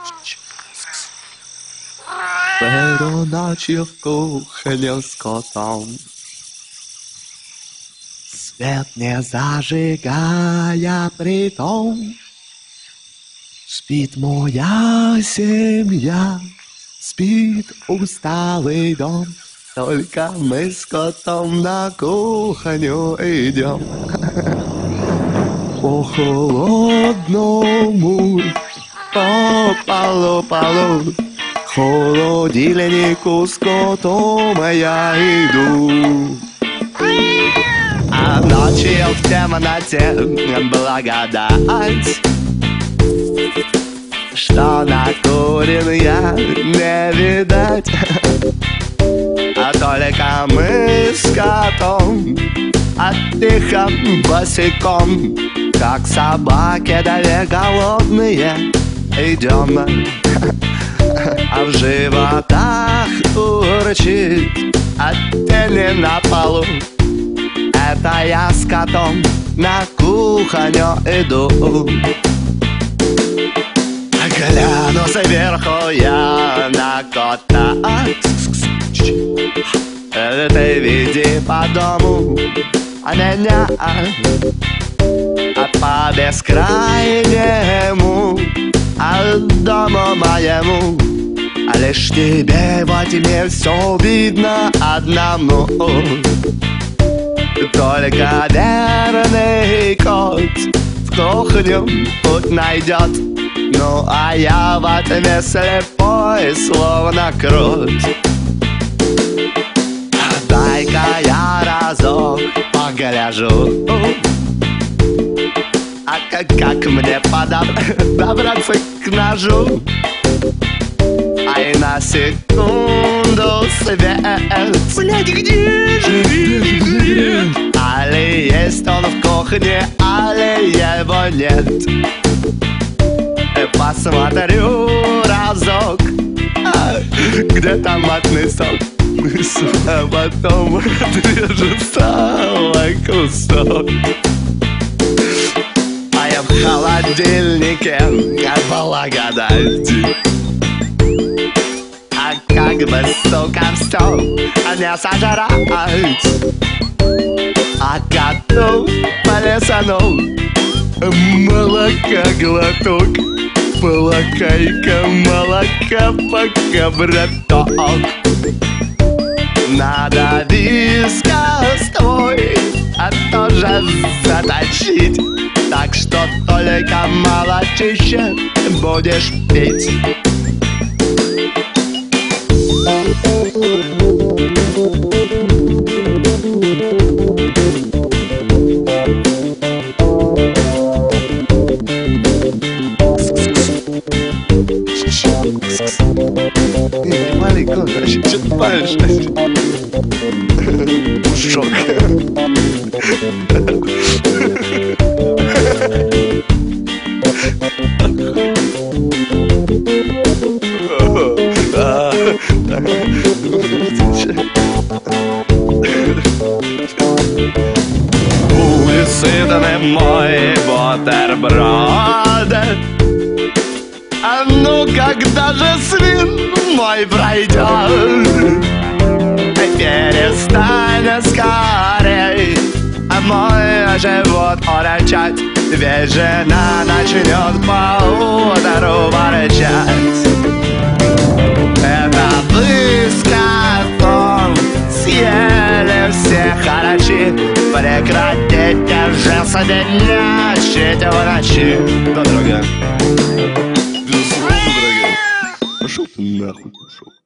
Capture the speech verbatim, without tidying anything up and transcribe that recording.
Беру ночью в кухню с котом, свет не зажигая притом. Спит моя семья, спит усталый дом, только мы с котом на кухню идем. По холодному, по полу, полу, к холодильнику с котом я иду. А ночью в темноте благодать, что накурен я не видать. А только мы с котом, а тихо босиком, как собаки две голодные, идем. А в животах урчит, а тени на полу. Это я с котом на кухню иду. Гляну сверху я на кота. Ты веди по дому, а меня а по бескрайнему, а дому моему. А лишь тебе во тьме все видно одному. Только верный кот в кухню путь найдет. Ну а я в ответ слепой, словно крут. Дай-ка я разок погляжу, а как, как мне подобраться к ножу. Ай, на секунду свет. Блядь, где же? Али есть он в кухне, али его нет. Посмотрю разок, а, где томатный сок, а потом отрежу целый кусок. А я в холодильнике благодать. А как бы, сука, все не сожрать. А коту полесанул молока глоток. Полакайка, молока, пока, браток. Надо вискас твой, а тоже заточить. Так что только молочище будешь пить. Маленький, короче, что ты палишь? Пушок. Улисытый мой бутерброд. А ну когда же свин мой пройдет? Перестань скорей, а мой живот урчать, ведь жена начнет поутру ворчать. Это вы с котом съели все харчи, прекратите же содержать в ночи. Да, дорогая. Безусловно, дорогая. Пошел ты нахуй, пошел.